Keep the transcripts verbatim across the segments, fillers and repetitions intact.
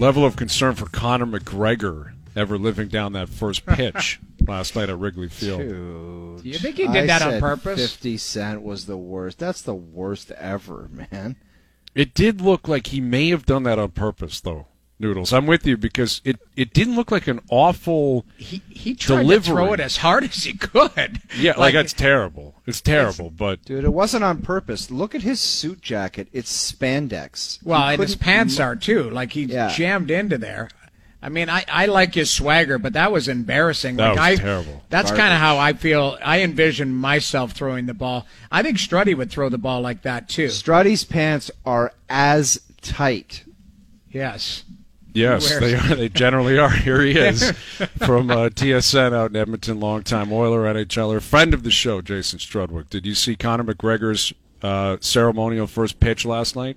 level of concern for Conor McGregor ever living down that first pitch last night at Wrigley Field. Dude, Do you think he did I that on said purpose? fifty Cent was the worst. That's the worst ever, man. It did look like he may have done that on purpose, though, Noodles. I'm with you because it, it didn't look like an awful He he tried delivery. to throw it as hard as he could. Yeah, like, like that's terrible. It's terrible, but Dude, it wasn't on purpose. Look at his suit jacket. It's spandex. Well, He and his couldn't pants mo- are too. Like he Yeah. jammed into there. I mean, I, I like his swagger, but that was embarrassing. That like was I, terrible. That's Garbage. kind of how I feel. I envision myself throwing the ball. I think Struddy would throw the ball like that too. Strutty's pants are as tight. Yes. yes, Who they wears- are. They generally are. Here he is from uh, T S N out in Edmonton, longtime Oiler, N H L er, friend of the show, Jason Strudwick. Did you see Conor McGregor's uh, ceremonial first pitch last night?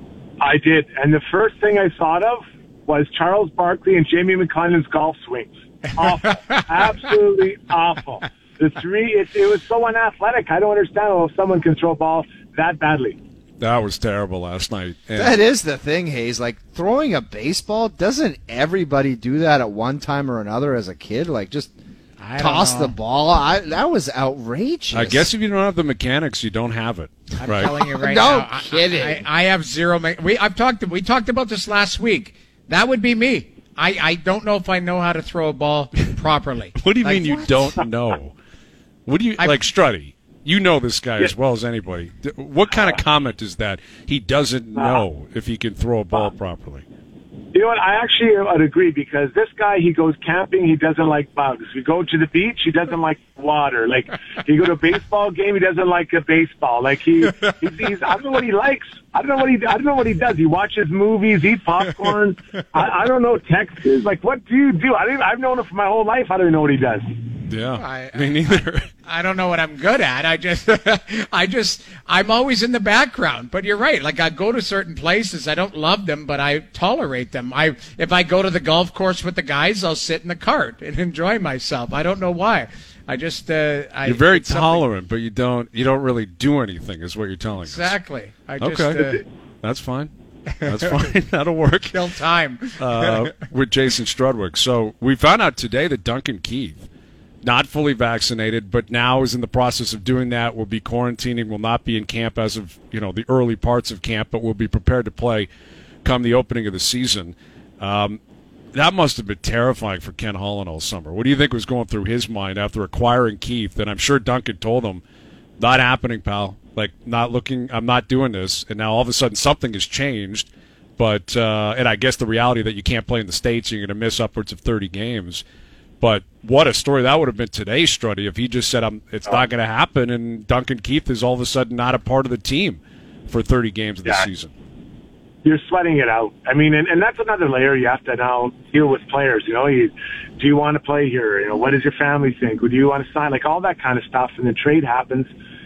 I did, and the first thing I thought of was Charles Barkley and Jamie McClellan's golf swings. Awful. Absolutely awful. The three, it, it was so unathletic. I don't understand how someone can throw a ball that badly. That was terrible last night. And That is the thing, Hayes. Like, throwing a baseball, doesn't everybody do that at one time or another as a kid? Like, just I don't toss know. the ball? I, that was outrageous. I guess if you don't have the mechanics, you don't have it. I'm right? telling you right No now. I- kidding. I, I have zero. Me- we I've talked. We talked about this last week. That would be me. I, I don't know if I know how to throw a ball properly. What do you Like, mean you don't know? What do you I- like, Strutty? You know this guy as well as anybody. D- What kind of comment is that? He doesn't know if he can throw a ball properly. You know what? I actually would agree because this guy, he goes camping, he doesn't like bugs. We go to the beach, he doesn't like water. Like, he go to a baseball game, he doesn't like a baseball. Like, he, he's, he's, I don't know what he likes. I don't know what he, I don't know what he does. He watches movies, eats popcorn. I, I don't know, texts. Like, what do you do? I don't, I've known him for my whole life. I don't even know what he does. Yeah, I- me neither. I don't know what I'm good at. I just, I just, I'm always in the background. But you're right. Like I go to certain places, I don't love them, but I tolerate them. I, if I go to the golf course with the guys, I'll sit in the cart and enjoy myself. I don't know why. I just, uh, I, You're very it's something- tolerant, but you don't you don't really do anything. Is what you're telling us. Exactly. I just Okay. uh, That's fine. That's fine. That'll work. kill time. Uh, with Jason Strudwick. So we found out today that Duncan Keith, not fully vaccinated, but now is in the process of doing that. Will be quarantining. Will not be in camp as of you know the early parts of camp, but will be prepared to play come the opening of the season. Um, that must have been terrifying for Ken Holland all summer. What do you think was going through his mind after acquiring Keith? And I'm sure Duncan told him, "Not happening, pal. Like not looking. I'm not doing this." And now all of a sudden something has changed. But uh, and I guess the reality that you can't play in the States, you're going to miss upwards of thirty games. But what a story that would have been today, Struddy, if he just said, I'm, it's not going to happen, and Duncan Keith is all of a sudden not a part of the team for thirty games of the Yeah. season. You're sweating it out. I mean, and, and that's another layer you have to now deal with players. You know, you, do you want to play here? You know, what does your family think? Would you want to sign? Like all that kind of stuff. And the trade happens,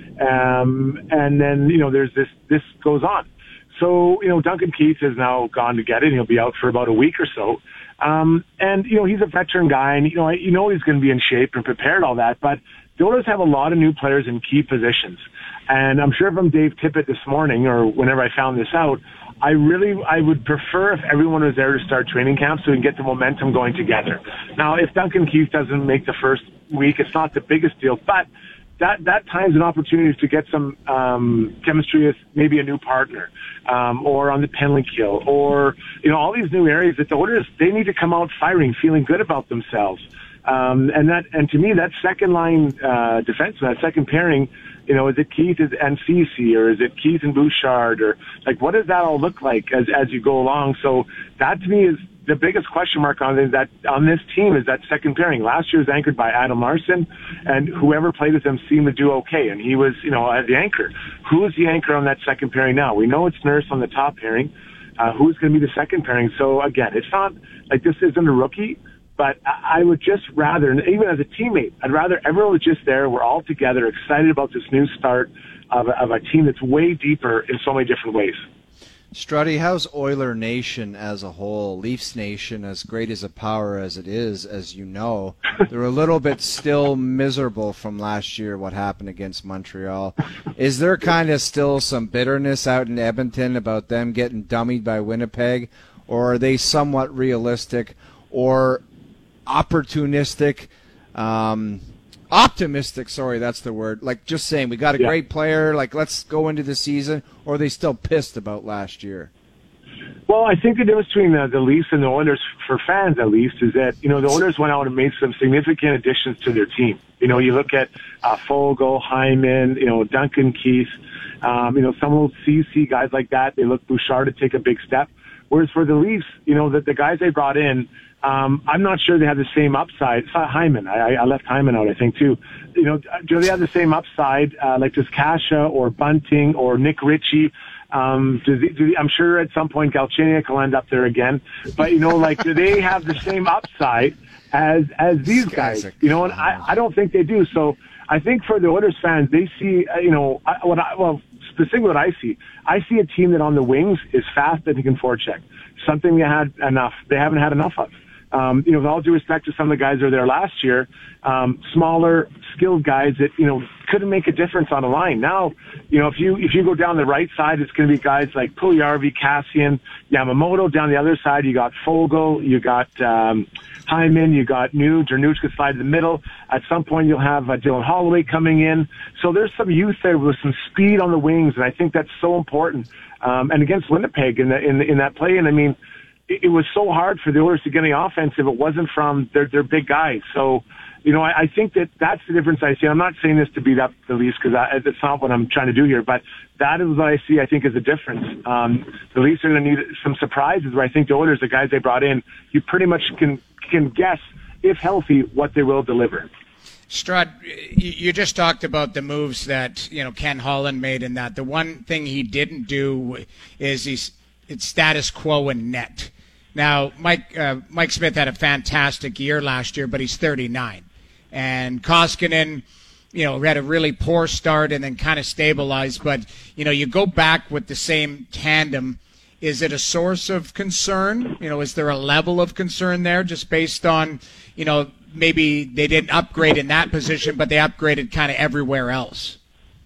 um, and then you know, there's this. This goes on. So you know, Duncan Keith has now gone to get it. He'll be out for about a week or so. Um, and you know, he's a veteran guy, and you know, you know, he's going to be in shape and prepared, all that. But the Oilers have a lot of new players in key positions. And I'm sure from Dave Tippett this morning, or whenever I found this out, I really, I would prefer if everyone was there to start training camp so we can get the momentum going together. Now, if Duncan Keith doesn't make the first week, it's not the biggest deal, but that, that time's an opportunity to get some, um, chemistry with maybe a new partner, um, or on the penalty kill, or, you know, all these new areas that the Oilers, they need to come out firing, feeling good about themselves. Um, and that, and to me, that second line, uh, defense, that second pairing, you know, is it Keith and Ceci, or is it Keith and Bouchard, or like, what does that all look like as, as you go along? So that to me is the biggest question mark on is that on this team is that second pairing. Last year was anchored by Adam Larson, and whoever played with him seemed to do okay. And he was, you know, as the anchor. Who is the anchor on that second pairing now? We know it's Nurse on the top pairing. Uh, who's going to be the second pairing? So again, it's not like this isn't a rookie. But I would just rather, and even as a teammate, I'd rather everyone was just there. We're all together, excited about this new start of a, of a team that's way deeper in so many different ways. Strutty, how's Oiler Nation as a whole? Leafs Nation, as great as a power as it is, as you know, they're a little bit still miserable from last year, what happened against Montreal. Is there kind of still some bitterness out in Edmonton about them getting dummied by Winnipeg? or are they somewhat realistic or opportunistic? Um, optimistic, sorry, that's the word. Like just saying, we got a yeah. great player, like let's go into the season, or are they still pissed about last year? Well, I think the difference between the, the Leafs and the Oilers, for fans at least, is that, you know, the Oilers went out and made some significant additions to their team. You know, you look at uh, Fogle, Hyman, you know, Duncan Keith, um, you know, some old C C guys like that. They look Bouchard to take a big step. Whereas for the Leafs, you know, the, the guys they brought in, um, I'm not sure they have the same upside. It's not Hyman. I, I left Hyman out, I think, too. You know, do they have the same upside, uh, like just Kasha or Bunting or Nick Ritchie? Um, do they, do they, I'm sure at some point Galchenyuk will end up there again. But, you know, like, do they have the same upside as as these guys? You know, and I, I don't think they do. So I think for the Oilers fans, they see, uh, you know, I, what I, well, specifically what I see, I see a team that on the wings is fast and can forecheck. Something they had enough. They haven't had enough of. Um, you know, with all due respect to some of the guys that were there last year, um, smaller, skilled guys that, you know, couldn't make a difference on a line. Now, you know, if you if you go down the right side, it's going to be guys like Puljujarvi, Cassian, Yamamoto. Down the other side, you got Fogle, you got um, Hyman, you got Nuge, or Nuge could slide in the middle. At some point, you'll have uh, Dylan Holloway coming in. So there's some youth there with some speed on the wings, and I think that's so important. Um, and against Winnipeg in, the, in, in that play, and I mean, it was so hard for the Oilers to get any offense if it wasn't from their, their big guys. So, you know, I, I think that that's the difference I see. I'm not saying this to beat up the Leafs because that's not what I'm trying to do here, but that is what I see, I think, is a difference. Um, the Leafs are going to need some surprises where I think the Oilers, the guys they brought in, you pretty much can, can guess, if healthy, what they will deliver. Strud, you just talked about the moves that, you know, Ken Holland made in that. The one thing he didn't do is he's it's status quo in net. Now, Mike uh, Mike Smith had a fantastic year last year, but he's thirty-nine. And Koskinen, you know, had a really poor start and then kind of stabilized. But, you know, you go back with the same tandem. Is it a source of concern? You know, is there a level of concern there just based on, you know, maybe they didn't upgrade in that position, but they upgraded kind of everywhere else?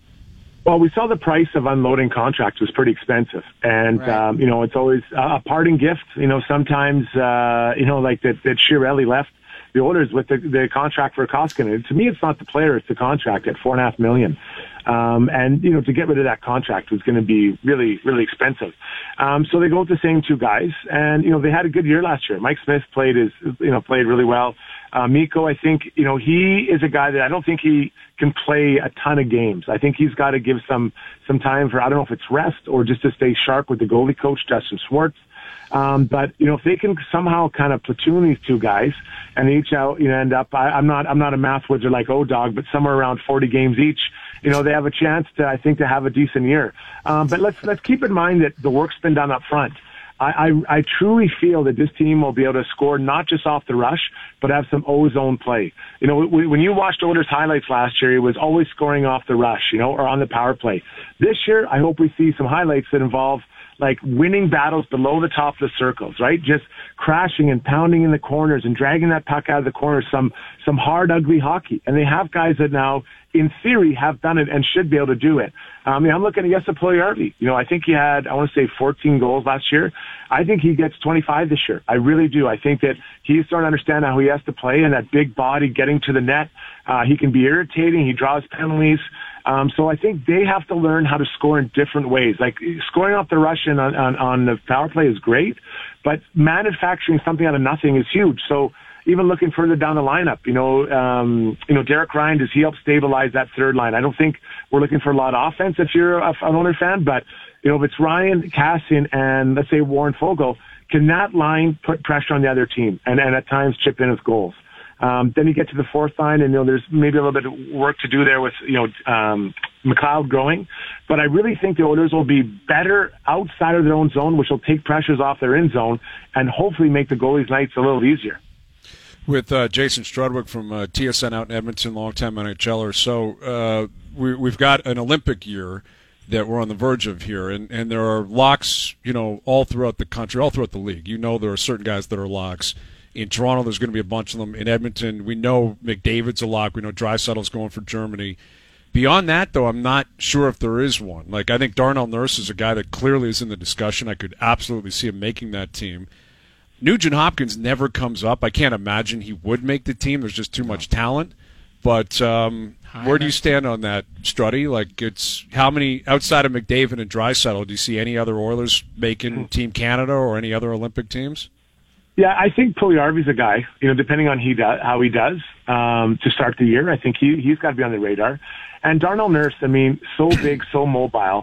Well, we saw the price of unloading contracts was pretty expensive. And, right. um, you know, it's always a parting gift. You know, sometimes, uh, you know, like that, that Chiarelli left the Oilers with the, the contract for Koskinen. To me, it's not the player, it's the contract at four and a half million. Um, and, you know, to get rid of that contract was going to be really, really expensive. Um, so they go with the same two guys. And, you know, they had a good year last year. Mike Smith played his, you know, played really well. Uh, Mikko, I think, you know, he is a guy that I don't think he can play a ton of games. I think he's got to give some, some time for, I don't know if it's rest or just to stay sharp with the goalie coach, Justin Schwartz. Um, but, you know, if they can somehow kind of platoon these two guys and each out, you know, end up, I, I'm not, I'm not a math wizard like O-Dog, but somewhere around forty games each, you know, they have a chance to, I think, to have a decent year. Um, but let's, let's keep in mind that the work's been done up front. I, I, I truly feel that this team will be able to score not just off the rush, but have some O-zone play. You know, when you watched Oilers highlights last year, it was always scoring off the rush, you know, or on the power play. This year, I hope we see some highlights that involve like winning battles below the top of the circles, right? Just crashing and pounding in the corners and dragging that puck out of the corners, some, some hard, ugly hockey. And they have guys that now, in theory, have done it and should be able to do it. Um, I mean, I'm looking at Jesse Puljujarvi. You know, I think he had, I want to say fourteen goals last year. I think he gets twenty-five this year. I really do. I think that he's starting to understand how he has to play and that big body getting to the net. Uh, he can be irritating. He draws penalties. Um, so I think they have to learn how to score in different ways. Like scoring off the rush and on, on, on the power play is great, but manufacturing something out of nothing is huge. So even looking further down the lineup, you know, um, you know, Derek Ryan, does he help stabilize that third line? I don't think we're looking for a lot of offense if you're a, an Oilers fan, but you know, if it's Ryan, Cassian, and let's say Warren Fogle, can that line put pressure on the other team and, and at times chip in with goals? Um, then you get to the fourth line, and you know there's maybe a little bit of work to do there with you know um, McLeod growing, but I really think the Oilers will be better outside of their own zone, which will take pressures off their end zone and hopefully make the goalies' nights a little easier. With uh, Jason Strudwick from uh, T S N out in Edmonton, longtime NHLer. So uh, we, we've got an Olympic year that we're on the verge of here, and, and there are locks, you know, all throughout the country, all throughout the league. You know, there are certain guys that are locks. In Toronto, there's going to be a bunch of them. In Edmonton, we know McDavid's a lock. We know Draisaitl's going for Germany. Beyond that, though, I'm not sure if there is one. Like, I think Darnell Nurse is a guy that clearly is in the discussion. I could absolutely see him making that team. Nugent Hopkins never comes up. I can't imagine he would make the team. There's just too much talent. But um, where do you stand on that, Struddy? Like, it's how many outside of McDavid and Draisaitl? Do you see any other Oilers making Team Canada or any other Olympic teams? Yeah, I think Puljujarvi's a guy. You know, depending on he does, how he does um, to start the year, I think he he's got to be on the radar. And Darnell Nurse, I mean, so big, so mobile,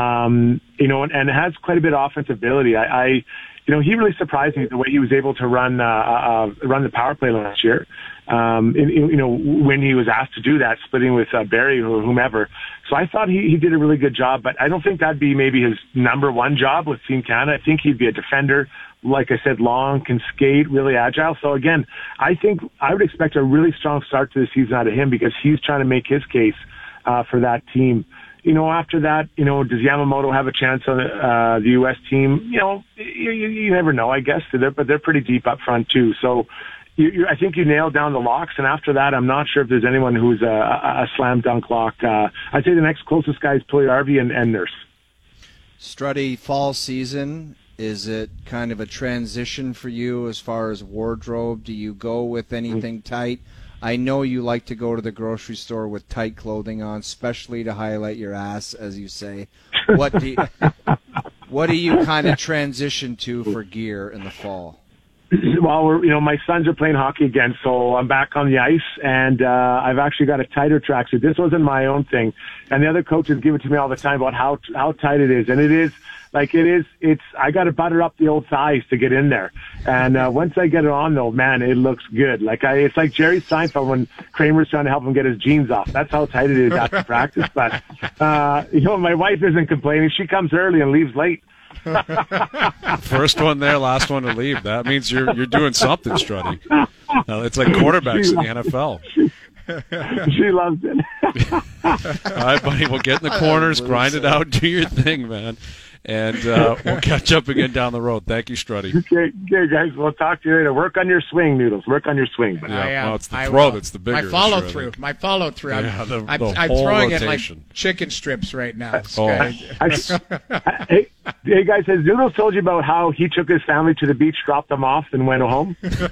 um, you know, and, and has quite a bit of offensive ability. I, I, you know, he really surprised me the way he was able to run uh, uh, run the power play last year. Um, in, in, you know, when he was asked to do that, splitting with uh, Barry or whomever. So I thought he, he did a really good job, but I don't think that'd be maybe his number one job with Team Canada. I think he'd be a defender. Like I said, long, can skate, really agile. So again, I think I would expect a really strong start to the season out of him because he's trying to make his case uh, for that team. You know, after that, you know, does Yamamoto have a chance on uh, the U S team? You know, you, you, you never know, I guess, they're, but they're pretty deep up front too. So you, you, I think you nailed down the locks, and after that, I'm not sure if there's anyone who's a, a, a slam dunk lock. Uh, I'd say the next closest guy is Puljujarvi and, and Nurse. Struddy, fall season, is it kind of a transition for you as far as wardrobe? Do you go with anything tight? I know you like to go to the grocery store with tight clothing on, especially to highlight your ass, as you say. What do you, what do you kind of transition to for gear in the fall? Well, we're, you know, my sons are playing hockey again, so I'm back on the ice, and uh, I've actually got a tighter tracksuit. This wasn't my own thing, and the other coaches give it to me all the time about how how tight it is, and it is like it is. It's I got to butter up the old thighs to get in there, and uh, once I get it on, though, man, it looks good. Like I, it's like Jerry Seinfeld when Kramer's trying to help him get his jeans off. That's how tight it is after practice. But uh, you know, my wife isn't complaining. She comes early and leaves late. First one there, last one to leave. That means you're you're doing something, Struddy. Uh, it's like quarterbacks in the N F L. She loves it. All right, buddy. We'll get in the corners, grind it out, do your thing, man. And uh, we'll catch up again down the road. Thank you, Struddy. Okay, okay, guys. We'll talk to you later. Work on your swing, Noodles. Work on your swing. But yeah, I, uh, well, it's the I throw will. that's the bigger My follow issue, through. My follow through. Yeah, I'm, the, I'm, the I'm whole throwing rotation. it like chicken strips right now. This Oh. guy- I, I, hey, hey, guys. Has Noodles told you about how he took his family to the beach, dropped them off, and went home?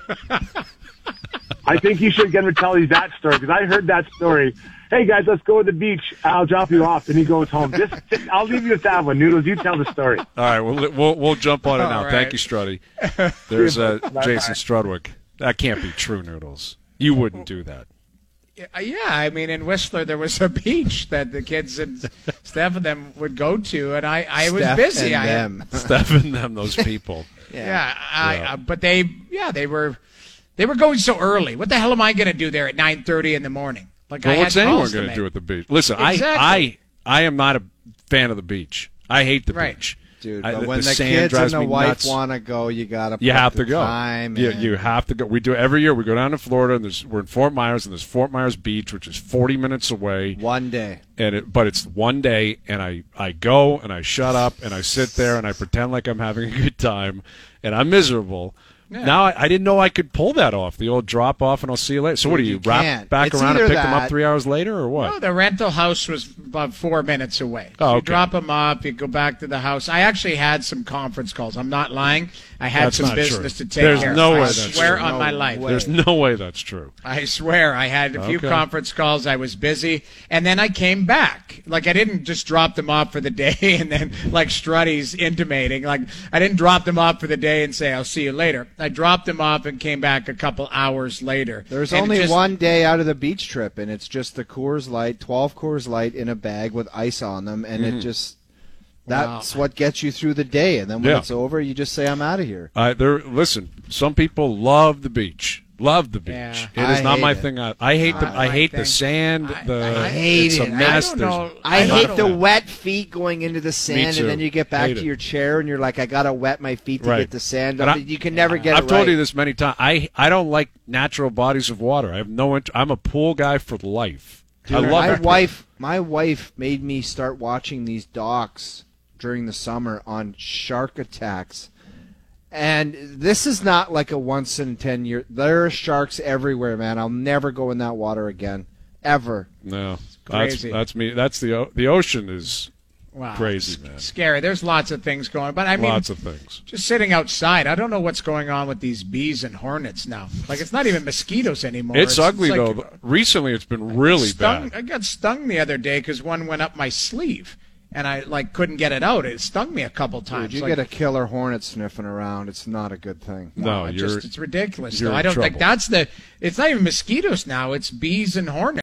I think you should get him to tell you that story because I heard that story. Hey guys, let's go to the beach. I'll drop you off, and he goes home. Just, I'll leave you with that one, Noodles. You tell the story. All right, we'll we'll, we'll jump on it now. All Thank right. you, Struddy. There's uh, Jason Strudwick. That can't be true, Noodles. You wouldn't do that. Yeah, I mean, in Whistler there was a beach that the kids and Steph and them would go to, and I, I was Steph busy. and I, them. Steph and them, those people. Yeah, I, Yeah. Uh, but they, yeah, they were, they were going so early. What the hell am I going to do there at nine thirty in the morning? Like, Well, I what's had anyone calls to going to make. do at the beach? Listen, Exactly. I, I I am not a fan of the beach. I hate the Right. beach. Dude, I- but the- when the the, sand kids and drives the me wife nuts. want to go, you got to put You have the to go. time You, in. you have to go. We do it every year. We go down to Florida, and there's, we're in Fort Myers, and there's Fort Myers Beach, which is forty minutes away. One day. And it, but it's one day, and I, I go, and I shut up, and I sit there, and I pretend like I'm having a good time, and I'm miserable. Yeah. Now, I, I didn't know I could pull that off, the old drop off, and I'll see you later. So what do Dude, you, you wrap can't. back It's around and either pick them up that- three hours later, or what? No, the rental house was about four minutes away. Oh, So you okay. drop them off, you go back to the house. I actually had some conference calls. I'm not lying. I had That's some not business true. to take There's care of. no I way that's swear true. on No my life. way. There's no way that's true. I swear I had a few Okay. conference calls. I was busy, and then I came back. Like I didn't just drop them off for the day, and then like Struddy's intimating, like I didn't drop them off for the day and say I'll see you later. I dropped them off and came back a couple hours later. There's And only just- one day out of the beach trip, and it's just the Coors Light, twelve Coors Light in a bag with ice on them, and Mm-hmm. it just that's what gets you through the day. And then when Yeah. it's over, you just say, "I'm out of here." I there. Listen, some people love the beach. Love the beach. Yeah. It is I not hate my it. thing. I, I hate the. Not I my hate the thing. sand. I- The I hate it's it. a I mess. don't There's- know. I, I hate don't the know. wet feet going into the sand, too. and then you get back Hate to it. your chair, and you're like, "I gotta wet my feet to Right. get the sand And up." I- You can never get I've it told right. you this many times. I I don't like natural bodies of water. I have no. Int- I'm a pool guy for life. I Dude, love my it. wife. My wife made me start watching these docs during the summer on shark attacks. And this is not like a once in ten year. There are sharks everywhere, man. I'll never go in that water again. ever. No, crazy. that's that's me. That's the o- the ocean is Wow. crazy, man. Scary. There's lots of things going, but I mean, Lots of things. just sitting outside, I don't know what's going on with these bees and hornets now. Like, it's not even mosquitoes anymore. It's, ugly like, though. Recently, it's been really stung, bad. I got stung the other day because one went up my sleeve, and I like couldn't get it out. It stung me a couple times. Dude, you like, get a killer hornet sniffing around, it's not a good thing. No, it you're just, it's ridiculous. you're Though. in I don't think trouble. that's the. It's not even mosquitoes now. It's bees and hornets.